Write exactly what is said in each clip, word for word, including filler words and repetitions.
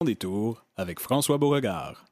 Détour avec François Beauregard.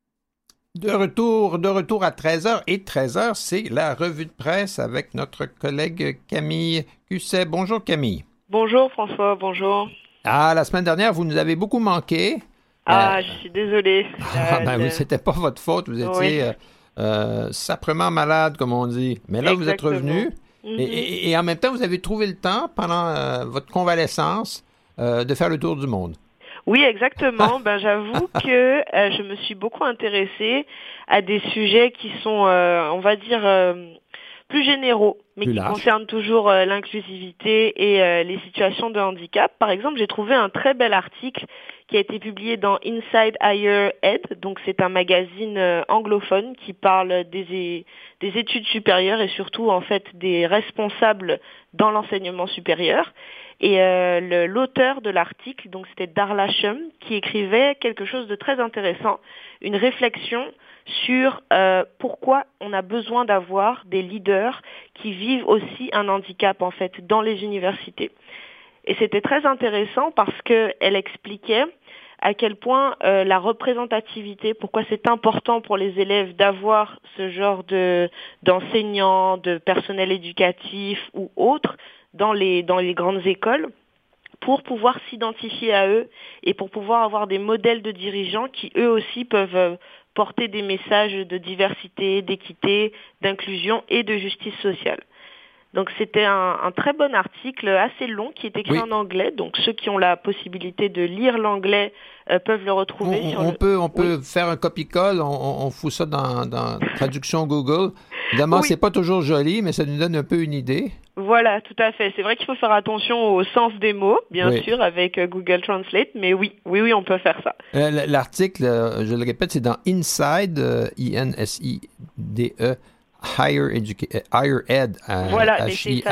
De retour, de retour à treize heures. Et treize heures, c'est la revue de presse avec notre collègue Camille Cusset. Bonjour Camille. Bonjour François, bonjour. Ah, la semaine dernière, vous nous avez beaucoup manqué. Ah, euh, je suis désolée. Ah, ben, le... c'était pas votre faute. Vous étiez oui. euh, euh, saprement malade, comme on dit. Mais là, Exactement. vous êtes revenu. Mm-hmm. Et, et, et en même temps, vous avez trouvé le temps, pendant euh, votre convalescence, euh, de faire le tour du monde. Oui, exactement. ben, j'avoue que euh, je me suis beaucoup intéressée à des sujets qui sont, euh, on va dire, euh, plus généraux, mais plus qui large. concernent toujours euh, l'inclusivité et euh, les situations de handicap. Par exemple, j'ai trouvé un très bel article qui a été publié dans Inside Higher Ed. Donc, c'est un magazine euh, anglophone qui parle des, des études supérieures et surtout, en fait, des responsables dans l'enseignement supérieur. Et euh, le, l'auteur de l'article, donc c'était Darla Shum, qui écrivait quelque chose de très intéressant, une réflexion sur euh, pourquoi on a besoin d'avoir des leaders qui vivent aussi un handicap en fait dans les universités. Et c'était très intéressant parce qu'elle expliquait à quel point euh, la représentativité, pourquoi c'est important pour les élèves d'avoir ce genre de d'enseignants, de personnel éducatif ou autres dans les dans les grandes écoles, pour pouvoir s'identifier à eux et pour pouvoir avoir des modèles de dirigeants qui eux aussi peuvent euh, porter des messages de diversité, d'équité, d'inclusion et de justice sociale. Donc c'était un, un très bon article assez long qui est écrit Oui. en anglais. Donc ceux qui ont la possibilité de lire l'anglais euh, peuvent le retrouver. On, sur on le... peut, on peut oui. faire un copie-colle, on, on, on fout ça dans, dans traduction Google. Évidemment, Oui. c'est pas toujours joli, mais ça nous donne un peu une idée. Voilà, tout à fait. C'est vrai qu'il faut faire attention au sens des mots, bien oui. sûr, avec euh, Google Translate, mais oui, oui, oui, on peut faire ça. Euh, l'article, euh, je le répète, c'est dans Inside, euh, I N S I D E, Higher, Educa- Higher Ed, euh, Voilà, H I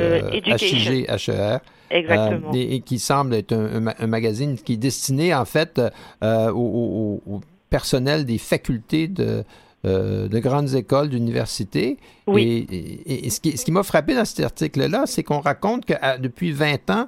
H G H E R. Exactement. Euh, et, et qui semble être un, un, un magazine qui est destiné, en fait, euh, au, au, au personnel des facultés de... Euh, de grandes écoles, d'universités. Oui. Et, et, et ce qui, ce qui m'a frappé dans cet article-là, c'est qu'on raconte que à, depuis vingt ans,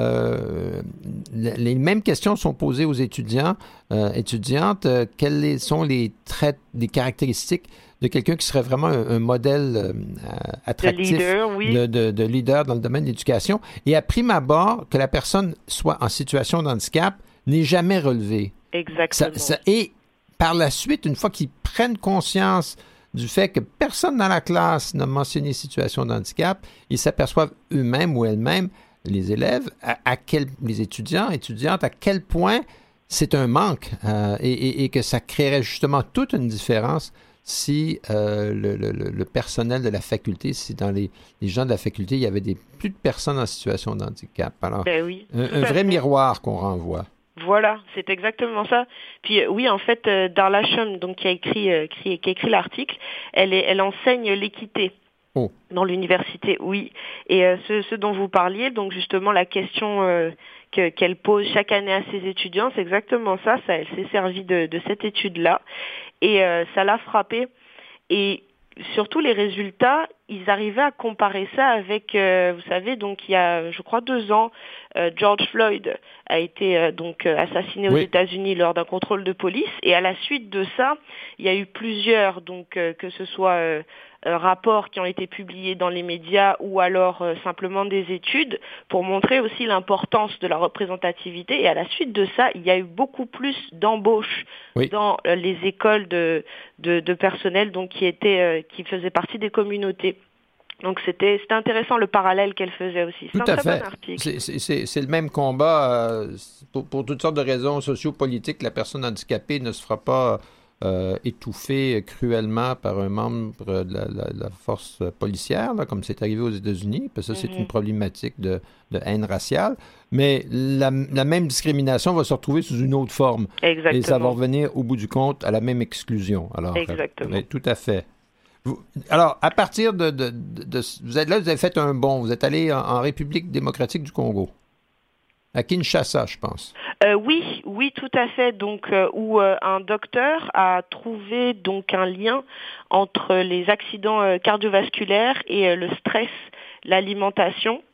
euh, les mêmes questions sont posées aux étudiants, euh, étudiantes. Euh, quels sont les traits, les caractéristiques de quelqu'un qui serait vraiment un, un modèle euh, attractif de leader, oui. de, de, de leader dans le domaine de l'éducation. Et à prime abord, que la personne soit en situation de handicap n'est jamais relevée. Exactement. Ça, ça, et par la suite, une fois qu'ils prennent conscience du fait que personne dans la classe n'a mentionné situation de handicap, ils s'aperçoivent eux-mêmes ou elles-mêmes, les élèves, à, à quel, les étudiants, étudiantes, à quel point c'est un manque euh, et, et, et que ça créerait justement toute une différence si euh, le, le, le personnel de la faculté, si dans les, les gens de la faculté, il y avait des, plus de personnes en situation de handicap. Alors, ben oui, un, un vrai fait. miroir qu'on renvoie. Voilà, c'est exactement ça. Puis euh, oui, en fait, euh, Darla Shum, donc qui a écrit, euh, qui, qui a écrit l'article, elle, est, elle enseigne l'équité oh. dans l'université, oui. Et euh, ce, ce dont vous parliez, donc justement la question euh, que, qu'elle pose chaque année à ses étudiants, c'est exactement ça. Ça, elle s'est servie de, de cette étude-là et euh, ça l'a frappée. Et surtout les résultats, ils arrivaient à comparer ça avec, euh, vous savez, donc il y a, je crois, deux ans, euh, George Floyd a été euh, donc euh, assassiné aux oui. États-Unis lors d'un contrôle de police. Et à la suite de ça, il y a eu plusieurs, donc euh, que ce soit euh, euh, rapports qui ont été publiés dans les médias ou alors euh, simplement des études pour montrer aussi l'importance de la représentativité. Et à la suite de ça, il y a eu beaucoup plus d'embauches oui. dans euh, les écoles de, de, de personnel, donc qui étaient, euh, qui faisaient partie des communautés. Donc c'était, c'était intéressant le parallèle qu'elle faisait aussi. C'est Tout un à très fait. bon article. C'est, c'est, c'est, c'est le même combat euh, pour, pour toutes sortes de raisons sociopolitiques. La personne handicapée ne se fera pas euh, étouffer cruellement par un membre de la, la, la force policière, là, comme c'est arrivé aux États-Unis, parce que ça, mm-hmm. c'est une problématique de, de haine raciale. Mais la, la même discrimination va se retrouver sous une autre forme. Exactement. Et ça va revenir, au bout du compte, à la même exclusion. Alors, exactement. Euh, tout à fait. Vous, alors, à partir de, de, de, de... Vous êtes là, vous avez fait un bond. Vous êtes allé en, en République démocratique du Congo. À Kinshasa, je pense. Euh, oui, oui, tout à fait. Donc, euh, où euh, un docteur a trouvé donc un lien entre les accidents euh, cardiovasculaires et euh, le stress, l'alimentation.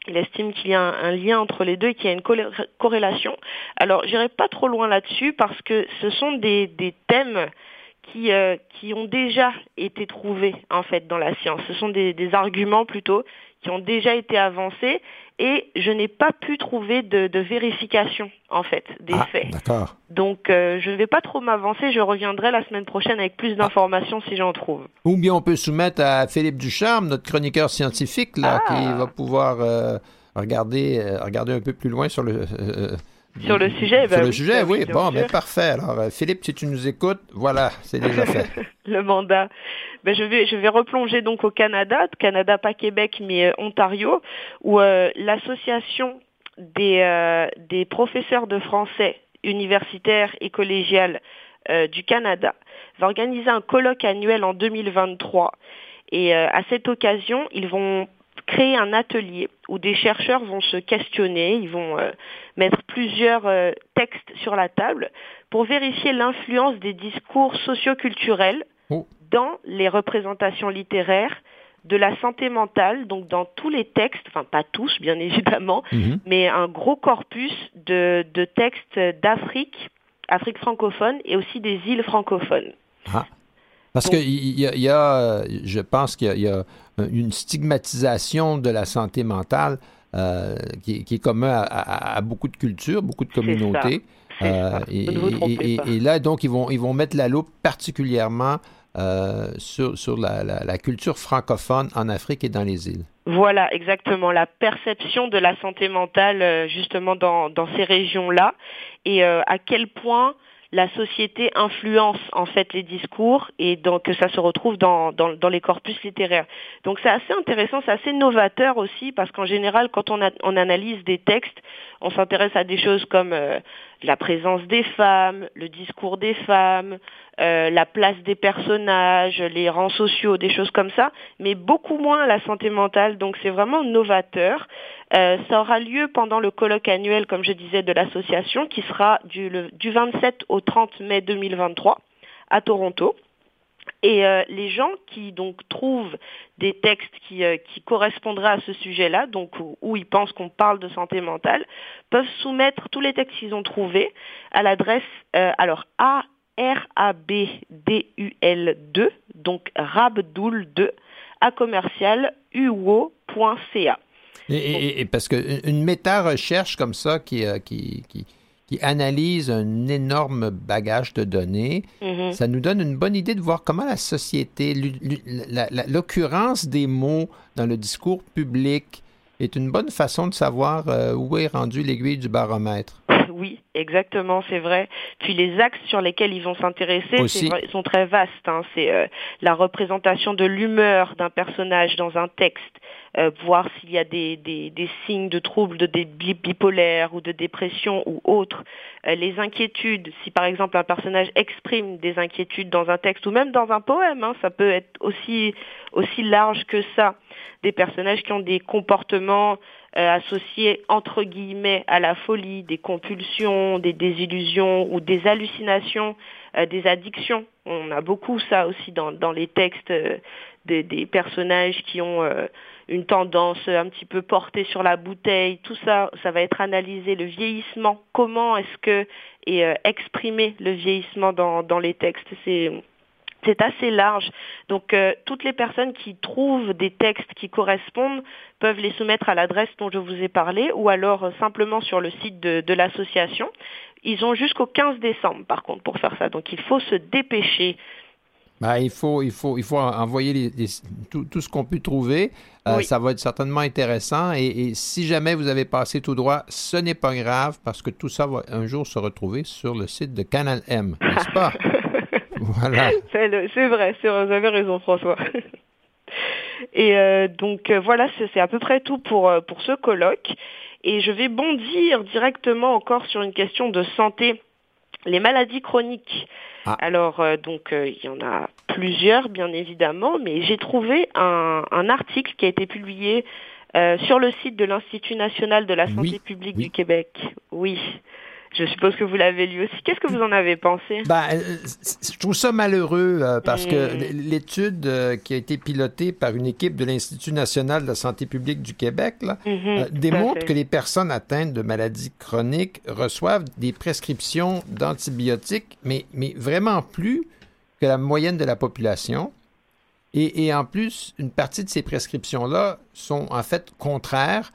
Il estime qu'il y a un, un lien entre les deux et qu'il y a une corré- corrélation. Alors, j'irai pas trop loin là-dessus parce que ce sont des, des thèmes qui, euh, qui ont déjà été trouvés, en fait, dans la science. Ce sont des, des arguments, plutôt, qui ont déjà été avancés et je n'ai pas pu trouver de, de vérification, en fait, des Ah, faits. d'accord. Donc, euh, je ne vais pas trop m'avancer. Je reviendrai la semaine prochaine avec plus d'informations si j'en trouve. Ou bien on peut soumettre à Philippe Ducharme, notre chroniqueur scientifique, là, Ah. qui va pouvoir euh, regarder, euh, regarder un peu plus loin sur le... euh, Sur le sujet, Sur ben le oui, sujet, ben oui. oui, bien Bon, sûr. mais parfait. Alors, euh, Philippe, si tu nous écoutes, voilà, c'est déjà fait. Le mandat. Ben, je vais, je vais replonger donc au Canada, Canada pas Québec, mais euh, Ontario, où euh, l'association des, euh, des professeurs de français universitaires et collégiales euh, du Canada va organiser un colloque annuel en deux mille vingt-trois. Et euh, à cette occasion, ils vont créer un atelier où des chercheurs vont se questionner, ils vont euh, mettre plusieurs euh, textes sur la table pour vérifier l'influence des discours socioculturels Oh. dans les représentations littéraires de la santé mentale, donc dans tous les textes, enfin pas tous bien évidemment, Mhm. mais un gros corpus de, de textes d'Afrique, Afrique francophone et aussi des îles francophones. Ah. Parce Donc- qu'il y a, il y a, je pense qu'il y a, il y a une stigmatisation de la santé mentale euh, qui, qui est commun à, à- à beaucoup de cultures, beaucoup de communautés. C'est ça. et, Vous ne vous trompez et- pas. et là, donc, ils vont, ils vont mettre la loupe particulièrement euh, sur, sur la, la- la culture francophone en Afrique et dans les îles. Voilà, exactement, la perception de la santé mentale euh, justement dans, dans ces régions-là et euh, à quel point la société influence en fait les discours et donc que ça se retrouve dans, dans, dans les corpus littéraires. Donc c'est assez intéressant, c'est assez novateur aussi parce qu'en général quand on, a, on analyse des textes, on s'intéresse à des choses comme euh, la présence des femmes, le discours des femmes, euh, la place des personnages, les rangs sociaux, des choses comme ça, mais beaucoup moins la santé mentale. Donc c'est vraiment novateur. Euh, ça aura lieu pendant le colloque annuel, comme je disais, de l'association, qui sera du, le, du vingt-sept au trente mai deux mille vingt-trois à Toronto. Et euh, les gens qui donc trouvent des textes qui, euh, qui correspondraient à ce sujet-là, donc où, où ils pensent qu'on parle de santé mentale, peuvent soumettre tous les textes qu'ils ont trouvés à l'adresse euh, alors A R A B D U L deux, donc rabdoul deux à commercial u o o point c a. Et, et- et parce qu'une méta-recherche comme ça qui, euh, qui, qui, qui analyse un énorme bagage de données, Mhm. ça nous donne une bonne idée de voir comment la société, l'u- l'u- la- la- l'occurrence des mots dans le discours public est une bonne façon de savoir euh, où est rendue l'aiguille du baromètre. Oui, exactement, c'est vrai. Puis les axes sur lesquels ils vont s'intéresser Aussi. c'est vrai, sont très vastes. Hein. C'est euh, la représentation de l'humeur d'un personnage dans un texte, euh, voir s'il y a des, des, des signes de troubles de dé- bi- bipolaire ou de dépression ou autres, euh, les inquiétudes, si par exemple un personnage exprime des inquiétudes dans un texte ou même dans un poème, hein, ça peut être aussi, aussi large que ça, des personnages qui ont des comportements Euh, associés entre guillemets à la folie, des compulsions, des désillusions ou des hallucinations, euh, des addictions. On a beaucoup ça aussi dans, dans les textes euh, des, des personnages qui ont euh, une tendance un petit peu portée sur la bouteille. Tout ça, ça va être analysé. Le vieillissement, comment est-ce que est euh, exprimé le vieillissement dans, dans les textes. C'est C'est assez large. Donc, euh, toutes les personnes qui trouvent des textes qui correspondent peuvent les soumettre à l'adresse dont je vous ai parlé ou alors euh, simplement sur le site de, de l'association. Ils ont jusqu'au quinze décembre, par contre, pour faire ça. Donc, il faut se dépêcher. Ben, il, faut, il, faut, il faut envoyer les, les- tout, tout ce qu'on peut trouver. Euh, Oui. Ça va être certainement intéressant. Et, et si jamais vous avez passé tout droit, ce n'est pas grave parce que tout ça va un jour se retrouver sur le site de Canal M, n'est-ce pas? Voilà. C'est, le- c'est vrai, c'est vrai, vous avez raison, François. Et euh, donc, euh, voilà, c'est, c'est à peu près tout pour, euh, pour ce colloque. Et je vais bondir directement encore sur une question de santé. Les maladies chroniques. Ah. Alors, euh, donc, euh, il y en a plusieurs, bien évidemment, mais j'ai trouvé un, un article qui a été publié euh, sur le site de l'Institut national de la santé Oui, publique oui. du Québec. Oui. Je suppose que vous l'avez lu aussi. Qu'est-ce que vous en avez pensé? Ben, je trouve ça malheureux euh, parce mmh. que l'étude euh, qui a été pilotée par une équipe de l'Institut national de la santé publique du Québec là, mmh, euh, démontre que les personnes atteintes de maladies chroniques reçoivent des prescriptions d'antibiotiques, mais, mais vraiment plus que la moyenne de la population. Et, et en plus, une partie de ces prescriptions-là sont en fait contraires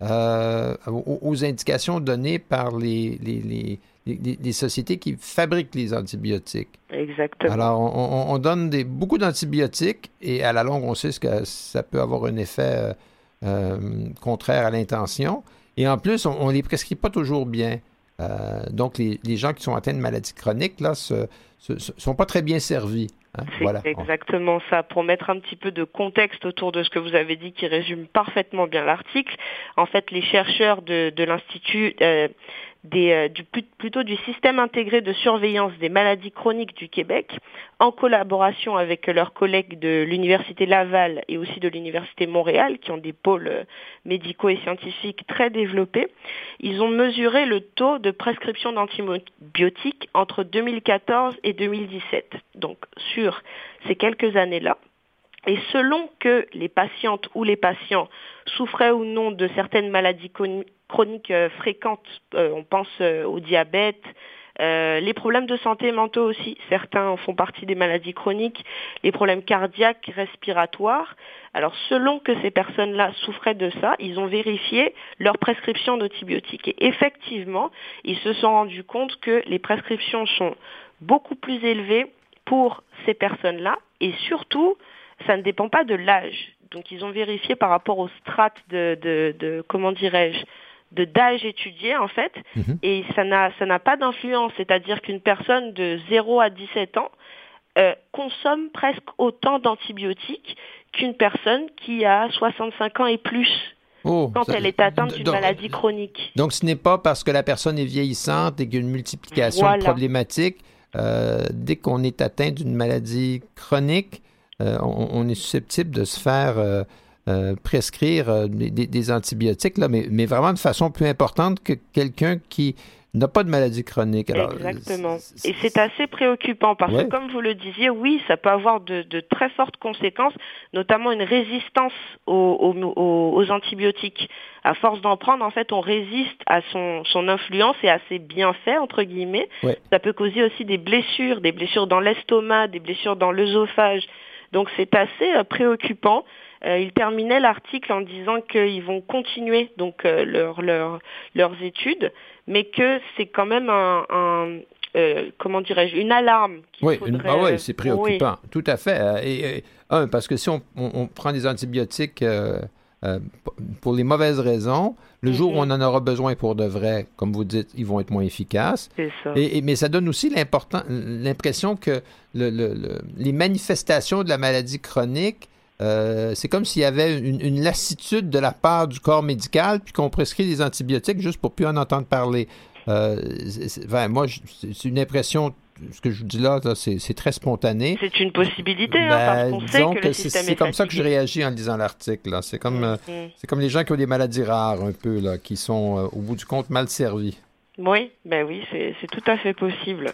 Euh, aux, aux indications données par les, les, les, les, les sociétés qui fabriquent les antibiotiques. Exactement. Alors, on, on donne des, beaucoup d'antibiotiques et à la longue, on sait que ça peut avoir un effet euh, contraire à l'intention. Et en plus, on ne les prescrit pas toujours bien. Euh, donc, les, les gens qui sont atteints de maladies chroniques, là, ne sont pas très bien servis. Hein? C'est voilà. exactement ça. Pour mettre un petit peu de contexte autour de ce que vous avez dit, qui résume parfaitement bien l'article, en fait, les chercheurs de, de l'Institut, euh, des, euh, du, plutôt du système intégré de surveillance des maladies chroniques du Québec, en collaboration avec leurs collègues de l'Université Laval et aussi de l'Université Montréal, qui ont des pôles euh, médicaux et scientifiques très développés, ils ont mesuré le taux de prescription d'antibiotiques entre deux mille quatorze et deux mille dix-sept, donc sur ces quelques années-là. Et selon que les patientes ou les patients souffraient ou non de certaines maladies chroniques euh, fréquentes, euh, on pense euh, au diabète, euh, les problèmes de santé mentaux aussi, certains font partie des maladies chroniques, les problèmes cardiaques, respiratoires. Alors selon que ces personnes-là souffraient de ça, ils ont vérifié leur prescription d'antibiotiques. Et effectivement, ils se sont rendus compte que les prescriptions sont beaucoup plus élevées pour ces personnes-là et surtout, ça ne dépend pas de l'âge. Donc, ils ont vérifié par rapport aux strates de, de, de comment dirais-je, de d'âge étudié, en fait, mm-hmm. et ça n'a, ça n'a pas d'influence. C'est-à-dire qu'une personne de zéro à dix-sept ans euh, consomme presque autant d'antibiotiques qu'une personne qui a soixante-cinq ans et plus. Oh, quand ça, elle est atteinte d'une donc, maladie chronique. Donc, ce n'est pas parce que la personne est vieillissante et qu'il y a une multiplication voilà. de problématiques. Euh, dès qu'on est atteint d'une maladie chronique, Euh, on, on est susceptible de se faire euh, euh, prescrire euh, des, des antibiotiques, là, mais, mais vraiment de façon plus importante que quelqu'un qui n'a pas de maladie chronique. Alors, exactement. C'est, Et c'est assez préoccupant parce ouais. que, comme vous le disiez, oui, ça peut avoir de, de très fortes conséquences, notamment une résistance aux, aux, aux antibiotiques. À force d'en prendre, en fait, on résiste à son, son influence et à ses bienfaits, entre guillemets. Ouais. Ça peut causer aussi des blessures, des blessures dans l'estomac, des blessures dans l'œsophage. Donc c'est assez euh, préoccupant. Euh, il terminait l'article en disant qu'ils vont continuer donc euh, leur, leur, leurs études, mais que c'est quand même un, un euh, comment dirais-je, une alarme. Qu'il oui, faudrait... une... ah oui, c'est préoccupant, oui. Tout à fait. Et, et, un, parce que si on, on, on prend des antibiotiques euh, euh, pour les mauvaises raisons, le mm-hmm. jour où on en aura besoin pour de vrai, comme vous dites, ils vont être moins efficaces. C'est ça. Et, et, mais ça donne aussi l'impression que le, le, le, les manifestations de la maladie chronique, euh, c'est comme s'il y avait une, une lassitude de la part du corps médical, puis qu'on prescrit des antibiotiques juste pour plus en entendre parler. Euh, c'est, enfin, moi, je, c'est une impression... Ce que je vous dis là, là c'est, c'est très spontané. C'est une possibilité, ben, hein, parce qu'on sait que le système c'est, c'est comme ça que je réagis en lisant l'article. Là. C'est, comme, mm-hmm. euh, c'est comme les gens qui ont des maladies rares, un peu, là, qui sont, euh, au bout du compte, mal servis. Oui, ben oui, c'est, c'est tout à fait possible.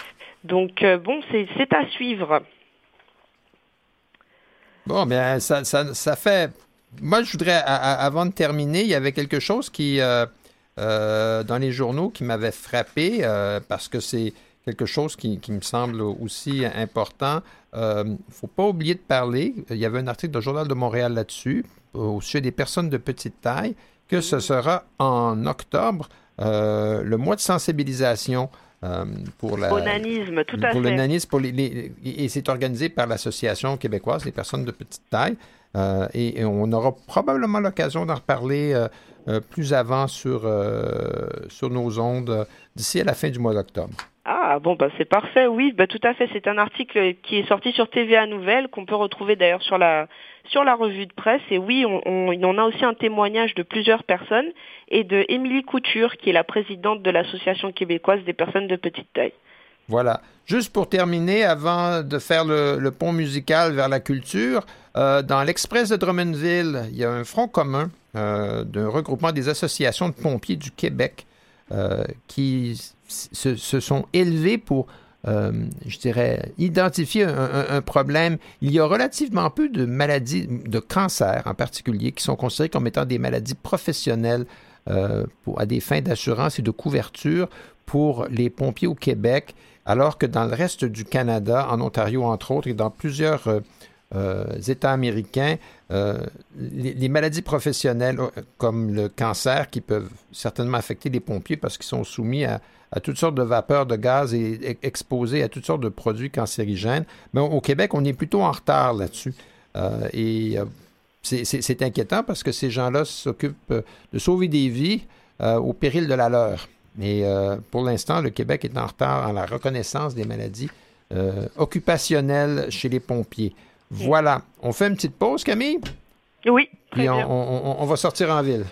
Donc, euh, bon, c'est, c'est à suivre. Bon, bien, ça, ça, ça fait... Moi, je voudrais, à, à, avant de terminer, il y avait quelque chose qui, euh, euh, dans les journaux, qui m'avait frappé, euh, parce que c'est quelque chose qui, qui me semble aussi important. Il euh, ne faut pas oublier de parler. Il y avait un article dans le Journal de Montréal là-dessus, au sujet des personnes de petite taille, que ce sera en octobre, euh, le mois de sensibilisation euh, pour la... Au nanisme, tout à pour fait. le nanisme, pour les, les, et c'est organisé par l'Association québécoise des personnes de petite taille. Euh, et, et on aura probablement l'occasion d'en reparler euh, euh, plus avant sur, euh, sur nos ondes euh, d'ici à la fin du mois d'octobre. Ah bon, bah c'est parfait, oui, bah tout à fait. C'est un article qui est sorti sur T V A Nouvelles, qu'on peut retrouver d'ailleurs sur la sur la revue de presse. Et oui, on, on, on a aussi un témoignage de plusieurs personnes et de Émilie Couture, qui est la présidente de l'Association québécoise des personnes de petite taille. Voilà. Juste pour terminer, avant de faire le, le pont musical vers la culture, euh, dans l'Express de Drummondville, il y a un front commun euh, d'un regroupement des associations de pompiers du Québec euh, qui se, se sont élevés pour, euh, je dirais, identifier un, un, un problème. Il y a relativement peu de maladies, de cancers en particulier, qui sont considérées comme étant des maladies professionnelles euh, pour, à des fins d'assurance et de couverture pour les pompiers au Québec, alors que dans le reste du Canada, en Ontario entre autres, et dans plusieurs euh, euh, États américains, euh, les, les maladies professionnelles comme le cancer, qui peuvent certainement affecter les pompiers parce qu'ils sont soumis à, à toutes sortes de vapeurs de gaz et, et exposés à toutes sortes de produits cancérigènes, mais au Québec, on est plutôt en retard là-dessus. Euh, et euh, c'est, c'est, c'est inquiétant parce que ces gens-là s'occupent de sauver des vies euh, au péril de la leur. Mais euh, pour l'instant, le Québec est en retard en la reconnaissance des maladies euh, occupationnelles chez les pompiers. Voilà. On fait une petite pause, Camille? Oui, très Puis on, bien. on, on va sortir en ville.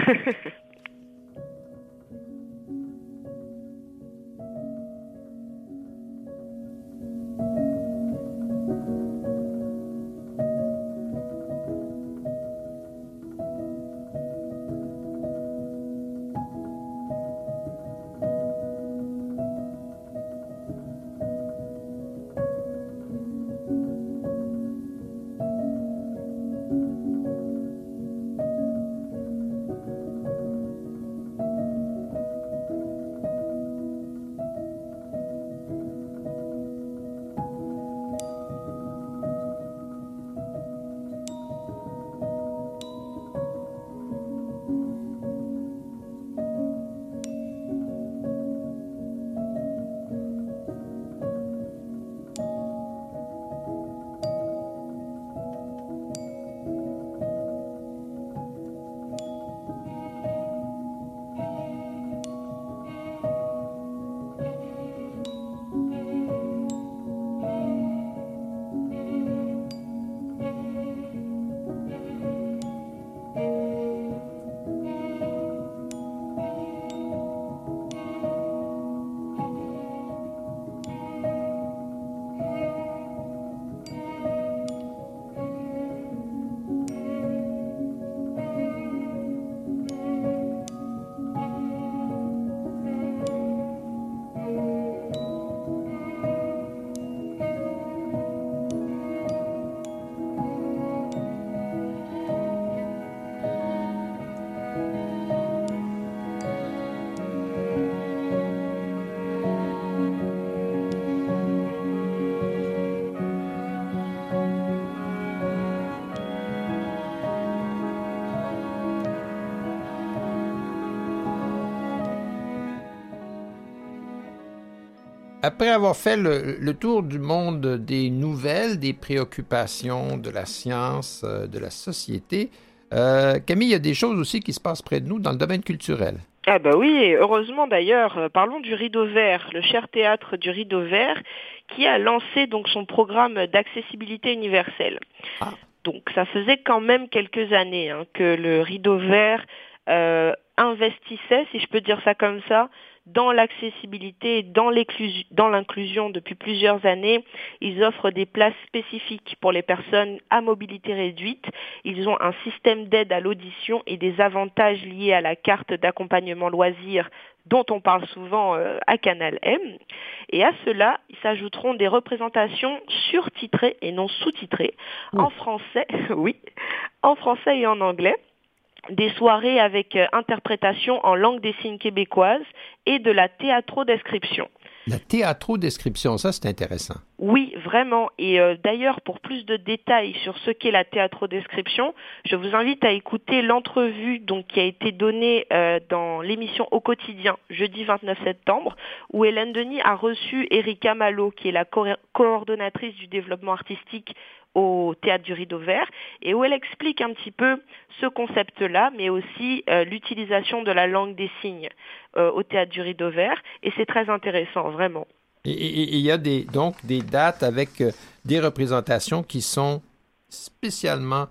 Après avoir fait le, le tour du monde des nouvelles, des préoccupations de la science, euh, de la société, euh, Camille, il y a des choses aussi qui se passent près de nous dans le domaine culturel. Ah bah oui, et heureusement d'ailleurs. Euh, parlons du Rideau Vert, le cher théâtre du Rideau Vert, qui a lancé donc son programme d'accessibilité universelle. Ah. Donc ça faisait quand même quelques années hein, que le Rideau Vert euh, investissait, si je peux dire ça comme ça, dans l'accessibilité et dans, dans l'inclusion depuis plusieurs années. Ils offrent des places spécifiques pour les personnes à mobilité réduite. Ils ont un système d'aide à l'audition et des avantages liés à la carte d'accompagnement loisirs dont on parle souvent euh, à Canal M. Et à cela, ils s'ajouteront des représentations surtitrées et non sous-titrées mmh. en français, oui, en français et en anglais. Des soirées avec euh, interprétation en langue des signes québécoise et de la théâtrodescription. La théâtrodescription, ça c'est intéressant. Oui, vraiment. Et euh, d'ailleurs, pour plus de détails sur ce qu'est la théâtrodescription, je vous invite à écouter l'entrevue donc, qui a été donnée euh, dans l'émission Au quotidien, jeudi vingt-neuf septembre, où Hélène Denis a reçu Erika Malo, qui est la co- coordonnatrice du développement artistique au Théâtre du Rideau Vert, et où elle explique un petit peu ce concept-là, mais aussi euh, l'utilisation de la langue des signes euh, au Théâtre du Rideau Vert, et c'est très intéressant, vraiment. Et il y a des, donc des dates avec euh, des représentations qui sont spécialement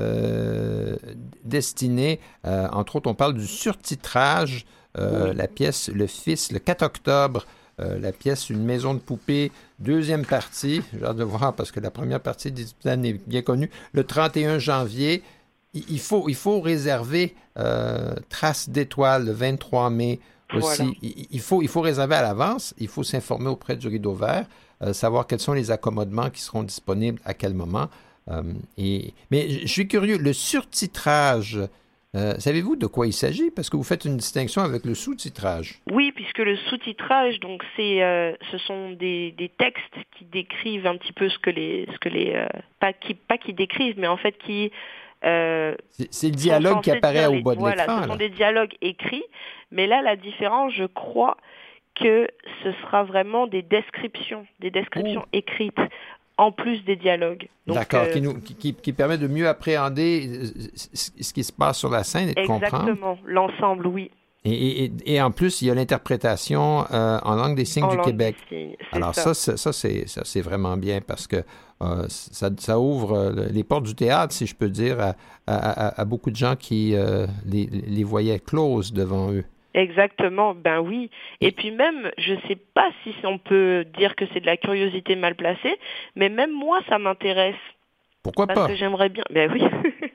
euh, destinées, euh, entre autres, on parle du surtitrage, euh, oui. La pièce Le Fils, le quatre octobre, Euh, la pièce Une maison de poupée, deuxième partie, j'ai hâte de voir parce que la première partie d'Isbtan est bien connue, le trente et un janvier. Il, il, faut, il faut réserver euh, Traces d'étoiles le vingt-trois mai aussi. Voilà. Il, il, faut, il faut réserver à l'avance, il faut s'informer auprès du Rideau Vert, euh, savoir quels sont les accommodements qui seront disponibles à quel moment. Euh, et, mais je suis curieux, le surtitrage, euh, savez-vous de quoi il s'agit? Parce que vous faites une distinction avec le sous-titrage. Oui, puisque le sous-titrage, donc c'est, euh, ce sont des, des textes qui décrivent un petit peu ce que les, ce que les, euh, pas qui, pas qui décrivent, mais en fait qui euh, c'est, c'est le dialogue qui apparaît au bas de voilà, l'écran. Ce sont là. des dialogues écrits, mais là la différence, je crois que ce sera vraiment des descriptions, des descriptions oh. écrites. En plus des dialogues. Donc, D'accord, euh, qui, nous, qui, qui, qui permet de mieux appréhender ce qui se passe sur la scène et de exactement, comprendre. Exactement, l'ensemble, oui. Et, et, et en plus, il y a l'interprétation euh, en langue des signes en du langue Québec. Des signes, Alors ça, ça, ça, c'est, ça, c'est vraiment bien parce que euh, ça, ça ouvre les portes du théâtre, si je peux dire, à, à, à, à beaucoup de gens qui euh, les, les voyaient closes devant eux. Exactement, ben oui. Et puis même, je ne sais pas si on peut dire que c'est de la curiosité mal placée, mais même moi, ça m'intéresse. Pourquoi parce pas? Parce que j'aimerais bien, ben oui,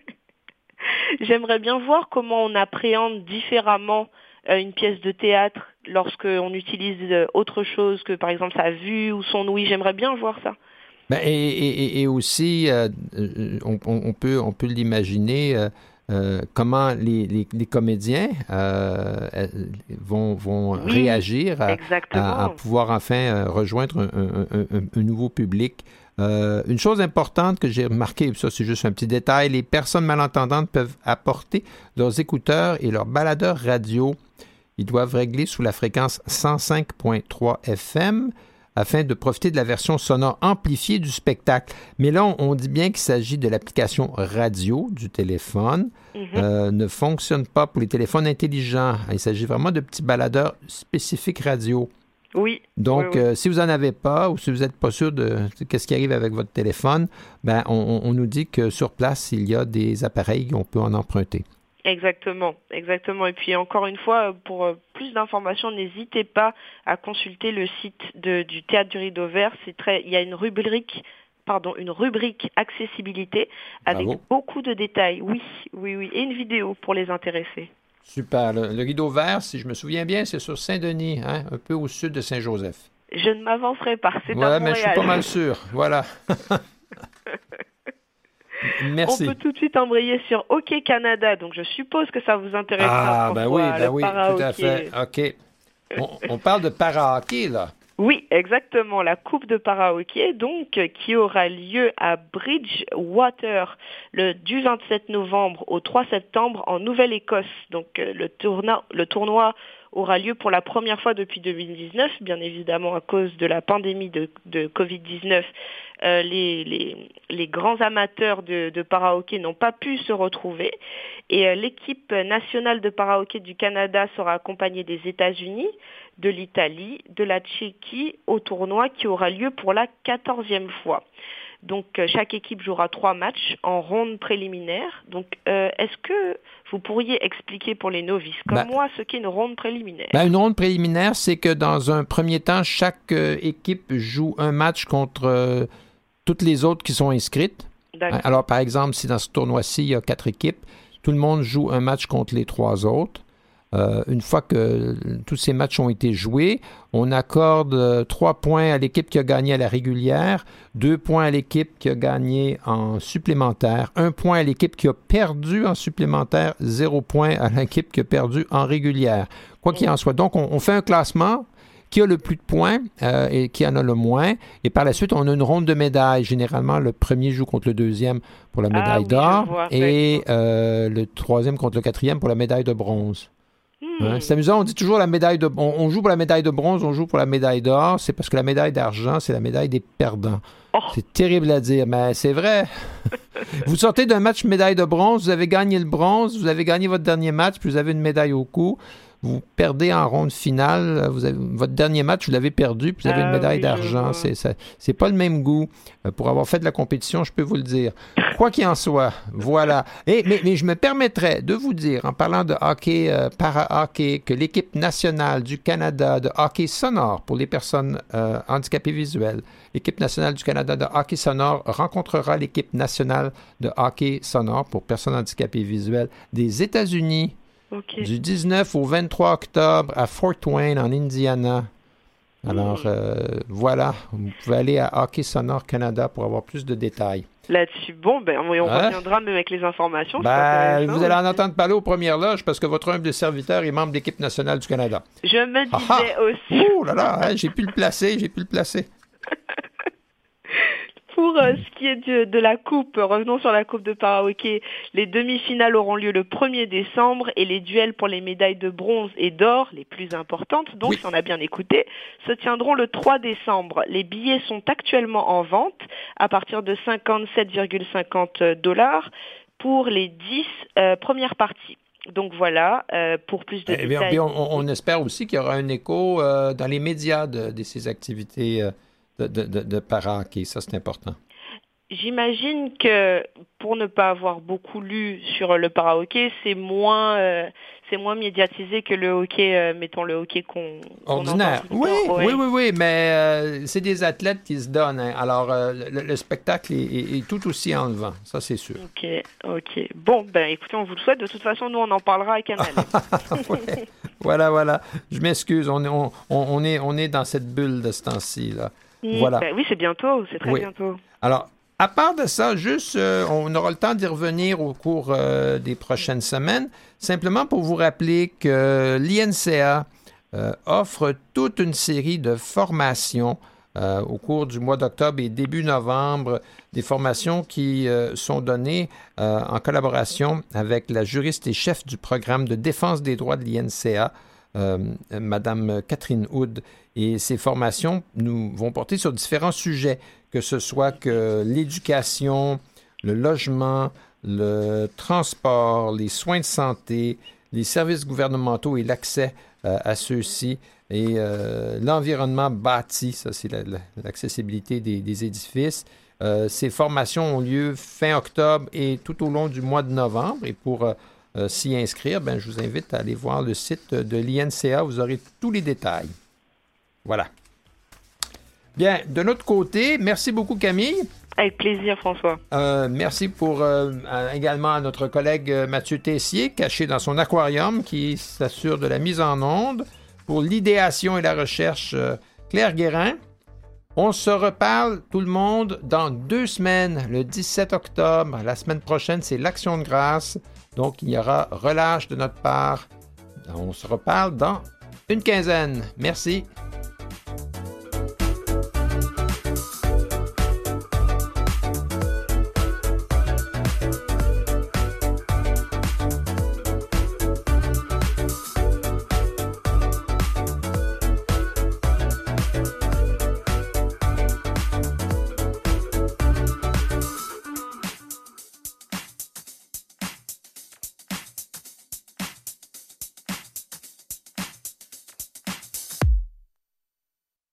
j'aimerais bien voir comment on appréhende différemment euh, une pièce de théâtre lorsqu'on utilise euh, autre chose que, par exemple, sa vue ou son ouïe. J'aimerais bien voir ça. Ben, et, et, et aussi, euh, on, on, peut, on peut l'imaginer... Euh, Euh, comment les, les, les comédiens euh, vont, vont oui, réagir à, à, à pouvoir enfin euh, rejoindre un, un, un, un nouveau public. Euh, une chose importante que j'ai remarquée, ça c'est juste un petit détail, les personnes malentendantes peuvent apporter leurs écouteurs et leurs baladeurs radio. Ils doivent régler sous la fréquence cent cinq virgule trois F M afin de profiter de la version sonore amplifiée du spectacle. Mais là, on, on dit bien qu'il s'agit de l'application radio du téléphone. Mm-hmm. Euh, ne fonctionne pas pour les téléphones intelligents. Il s'agit vraiment de petits baladeurs spécifiques radio. Oui. Donc, oui, oui. Euh, si vous n'en avez pas ou si vous n'êtes pas sûr de, de qu'est-ce qui arrive avec votre téléphone, ben, on, on nous dit que sur place, il y a des appareils qu'on peut en emprunter. Exactement, exactement. Et puis encore une fois, pour plus d'informations, n'hésitez pas à consulter le site de, du Théâtre du Rideau Vert. C'est très, il y a une rubrique, pardon, une rubrique accessibilité avec Bravo. Beaucoup de détails. Oui, oui, oui, et une vidéo pour les intéressés. Super. Le, le Rideau Vert, si je me souviens bien, c'est sur Saint-Denis, hein, un peu au sud de Saint-Joseph. Je ne m'avancerai pas. C'est voilà, à Montréal. Mais je suis pas mal sûr. Voilà. Merci. On peut tout de suite embrayer sur Hockey Canada, donc je suppose que ça vous intéressera. Ah, ben oui, ben oui, tout à fait. OK. On, on parle de para-hockey, là. Oui, exactement, la Coupe de para-hockey, donc, qui aura lieu à Bridgewater le, du vingt-sept novembre au trois septembre en Nouvelle-Écosse. Donc, le, tourna, le tournoi aura lieu pour la première fois depuis deux mille dix-neuf, bien évidemment à cause de la pandémie de, de covid dix-neuf. Euh, les, les, les grands amateurs de, de para-hockey n'ont pas pu se retrouver et euh, l'équipe nationale de para-hockey du Canada sera accompagnée des États-Unis, de l'Italie, de la Tchéquie au tournoi qui aura lieu pour la quatorzième fois. Donc euh, chaque équipe jouera trois matchs en ronde préliminaire. Donc euh, est-ce que vous pourriez expliquer pour les novices comme ben, moi ce qu'est une ronde préliminaire? Ben, une ronde préliminaire, c'est que dans un premier temps, chaque euh, équipe joue un match contre euh, toutes les autres qui sont inscrites. D'accord. Alors par exemple, si dans ce tournoi-ci, il y a quatre équipes, tout le monde joue un match contre les trois autres. Euh, une fois que tous ces matchs ont été joués, on accorde euh, trois points à l'équipe qui a gagné à la régulière, deux points à l'équipe qui a gagné en supplémentaire, un point à l'équipe qui a perdu en supplémentaire, zéro point à l'équipe qui a perdu en régulière. Quoi qu'il en soit. Donc, on, on fait un classement qui a le plus de points euh, et qui en a le moins. Et par la suite, on a une ronde de médailles. Généralement, le premier joue contre le deuxième pour la médaille ah, oui, d'or vois, et euh, le troisième contre le quatrième pour la médaille de bronze. Hein? C'est amusant, on dit toujours la médaille de... On, on joue pour la médaille de bronze, on joue pour la médaille d'or. C'est parce que la médaille d'argent, c'est la médaille des perdants. Oh. C'est terrible à dire, mais c'est vrai. Vous sortez d'un match médaille de bronze, vous avez gagné le bronze, vous avez gagné votre dernier match, puis vous avez une médaille au cou. Vous perdez en ronde finale, vous avez, votre dernier match, vous l'avez perdu, puis vous avez ah, une médaille oui, d'argent. C'est, ça, c'est pas le même goût. Pour avoir fait de la compétition, je peux vous le dire. Quoi qu'il en soit, voilà. Et, mais, mais je me permettrais de vous dire, en parlant de hockey, euh, para-hockey, que l'équipe nationale du Canada de hockey sonore pour les personnes euh, handicapées visuelles, l'équipe nationale du Canada de hockey sonore rencontrera l'équipe nationale de hockey sonore pour personnes handicapées visuelles des États-Unis Okay. Du dix-neuf au vingt-trois octobre à Fort Wayne, en Indiana. Alors, mmh. euh, voilà. Vous pouvez aller à Hockey Sonore Canada pour avoir plus de détails. Là-dessus, bon, ben, on hein? reviendra même avec les informations. Ben, vous allez en entendre parler aux premières loges parce que votre humble serviteur est membre de l'équipe nationale du Canada. Je me disais ah, aussi. Oh là là, hein, j'ai pu le placer, j'ai pu le placer. Pour euh, ce qui est de, de la coupe, revenons sur la coupe de para-hockey. Les demi-finales auront lieu le premier décembre et les duels pour les médailles de bronze et d'or, les plus importantes, donc oui. si on a bien écouté, se tiendront le trois décembre. Les billets sont actuellement en vente à partir de cinquante-sept virgule cinquante dollars pour les dix euh, premières parties. Donc voilà, euh, pour plus de eh détails. Bien, on, on espère aussi qu'il y aura un écho euh, dans les médias de, de ces activités euh, de, de, de, de para-hockey. Ça, c'est important. J'imagine que pour ne pas avoir beaucoup lu sur le para-hockey, c'est moins, euh, c'est moins médiatisé que le hockey, euh, mettons le hockey qu'on, qu'on ordinaire. Entend oui, ouais. oui, oui, oui, mais euh, c'est des athlètes qui se donnent. Hein. Alors, euh, le, le spectacle est, est, est tout aussi enlevant, ça c'est sûr. OK, OK. Bon, ben écoutez, on vous le souhaite. De toute façon, nous, on en parlera à Canal. ouais. Voilà, voilà. Je m'excuse, on, on, on, est, on est dans cette bulle de ce temps-ci. Là. Mmh, voilà. Ben oui, c'est bientôt, c'est très oui. bientôt. Alors, à part de ça, juste, euh, on aura le temps d'y revenir au cours euh, des prochaines semaines, simplement pour vous rappeler que l'I N C A euh, offre toute une série de formations euh, au cours du mois d'octobre et début novembre, des formations qui euh, sont données euh, en collaboration avec la juriste et chef du programme de défense des droits de l'I N C A, euh, Madame Catherine Hood. Et ces formations nous vont porter sur différents sujets, que ce soit que l'éducation, le logement, le transport, les soins de santé, les services gouvernementaux et l'accès euh, à ceux-ci, et euh, l'environnement bâti, ça c'est la, la, l'accessibilité des, des édifices. Euh, ces formations ont lieu fin octobre et tout au long du mois de novembre. Et pour euh, euh, s'y inscrire, ben, je vous invite à aller voir le site de l'I N C A, vous aurez tous les détails. Voilà. Bien, de notre côté, merci beaucoup Camille. Avec plaisir François. Euh, merci pour euh, également à notre collègue Mathieu Tessier, caché dans son aquarium, qui s'assure de la mise en onde. Pour l'idéation et la recherche, euh, Claire Guérin. On se reparle, tout le monde, dans deux semaines, le dix-sept octobre. La semaine prochaine, c'est l'Action de grâce. Donc, il y aura relâche de notre part. On se reparle dans une quinzaine. Merci.